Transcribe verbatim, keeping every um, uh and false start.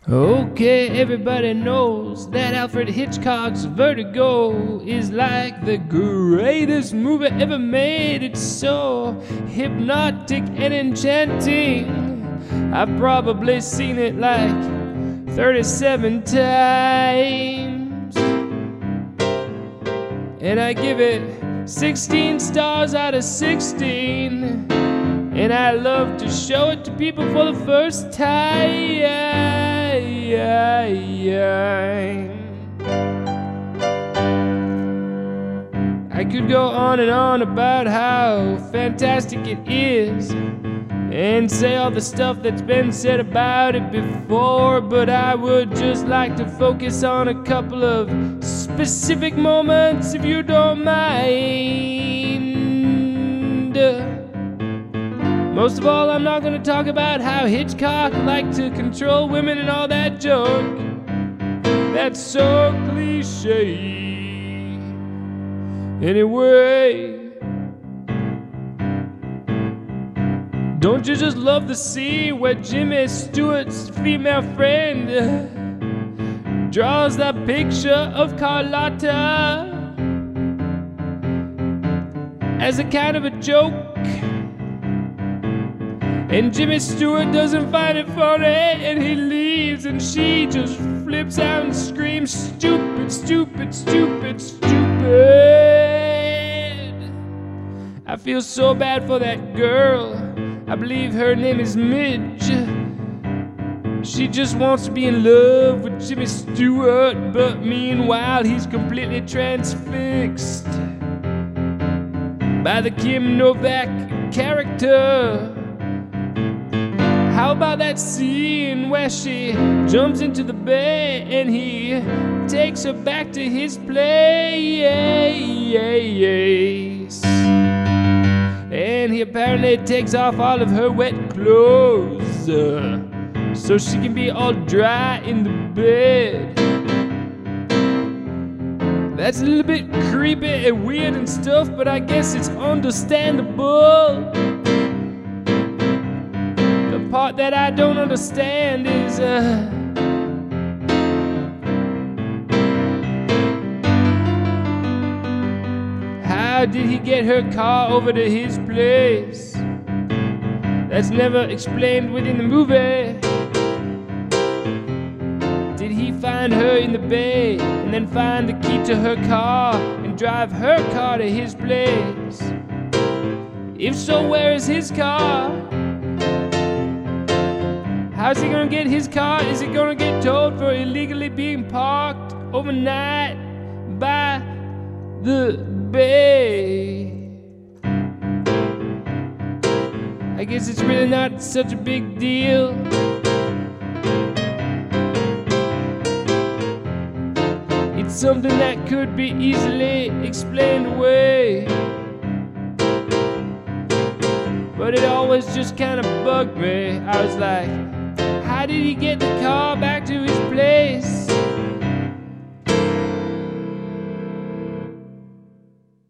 Okay, everybody knows that Alfred Hitchcock's Vertigo is like the greatest movie ever made. It's so hypnotic and enchanting. I've probably seen it like thirty-seven times, and I give it sixteen stars out of sixteen. And I love to show it to people for the first time. I could go on and on about how fantastic it is, and say all the stuff that's been said about it before, but I would just like to focus on a couple of specific moments, if you don't mind. Most of all, I'm not gonna talk about how Hitchcock liked to control women and all that junk. That's so cliche. Anyway, don't you just love the scene where Jimmy Stewart's female friend draws that picture of Carlotta as a kind of a joke? And Jimmy Stewart doesn't find it funny, and he leaves, and she just flips out and screams, "Stupid, stupid, stupid, stupid." I feel so bad for that girl. I believe her name is Midge. She just wants to be in love with Jimmy Stewart, but meanwhile he's completely transfixed by the Kim Novak character. How about that scene where she jumps into the bed and he takes her back to his place? And he apparently takes off all of her wet clothes uh, so she can be all dry in the bed. That's a little bit creepy and weird and stuff, but I guess it's understandable. The part that I don't understand is uh, how did he get her car over to his place? That's never explained within the movie. Did he find her in the bay and then find the key to her car and drive her car to his place? If so, where is his car? How's he gonna get his car? Is he gonna get towed for illegally being parked overnight by the bay? I guess it's really not such a big deal. It's something that could be easily explained away, but it always just kind of bugged me. I was like, how did he get the car back to his place?